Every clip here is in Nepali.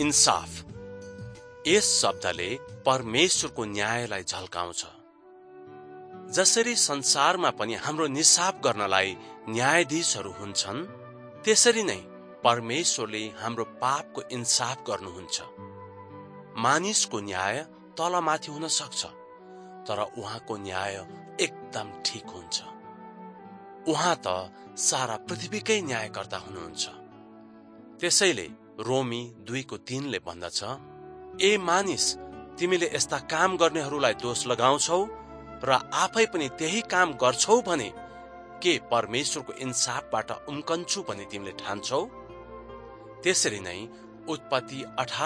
इन्साफ। यस शब्दले परमेश्वरको न्यायलाई झल्काउँछ। जसरी संसारमा पनि हाम्रो निसाफ गर्नलाई न्यायाधीशहरू हुन्छन्, त्यसरी नै परमेश्वरले हाम्रो पापको इन्साफ गर्नुहुन्छ। मानिसको न्याय तलमाथि हुन सक्छ, तर उहाँको न्याय एकदम ठीक हुन्छ। उहाँ त सारा पृथ्वीकै न्यायकर्ता हुनुहुन्छ। त्यसैले रोमी 2:3 भन्दछ, ए मानिस, तिमीले यस्ता काम गर्नेहरूलाई दोष लगाउँछौ र आफै पनि त्यही काम गर्छौ भने के परमेश्वरको इन्साफबाट उम्कन्छु भने तिमीले ठान्छौ? त्यसरी नै उत्पत्ति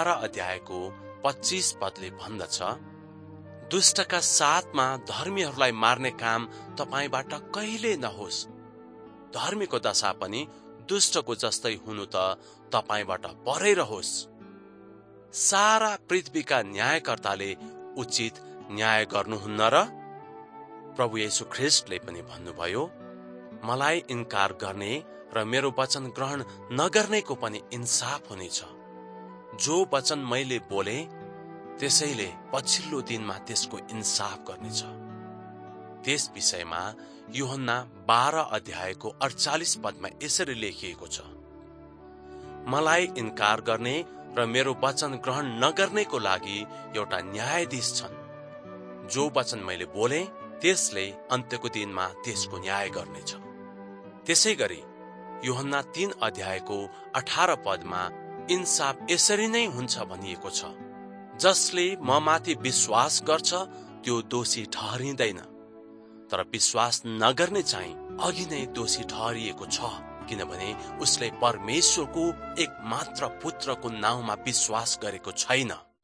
18:25 भन्दछ, दुष्टका साथमा धर्मीहरूलाई मार्ने काम तपाईबाट कहिले नहोस्। धर्मीको दशा पनि दुष्टको जस्तै हुनु त तपाईबाट परै रहोस्। सारा पृथ्वीका न्यायकर्ताले उचित न्याय गर्नुहुन्न र? प्रभु येशू ख्रीष्टले पनि भन्नुभयो, मलाई इन्कार गर्ने र मेरो वचन ग्रहण नगर्नेको पनि इन्साफ हुनेछ। जो वचन मैले बोले त्यसैले पछिल्लो दिनमा त्यसको इन्साफ गर्नेछ। त्यस विषयमा यूहन्ना 12:48 यसरी लेखिएको छ, मलाई इन्कार गर्ने र मेरो वचन ग्रहण नगर्नेको लागि एउटा न्यायाधीश छन्। जो वचन मैले बोले त्यसले अन्त्यको दिनमा त्यसको न्याय गर्नेछ। त्यसै गरी यूहन्ना 3:18 इन्साफ यसरी नै हुन्छ भनिएको छ, जसले म माथि विश्वास गर्छ त्यो दोषी ठहरिँदैन, तर विश्वास नगर्ने चाहिँ अघि नै दोषी ठहरिएको छ, किनभने उसले परमेश्वरको एक मात्र पुत्रको नाउँमा विश्वास गरेको छैन।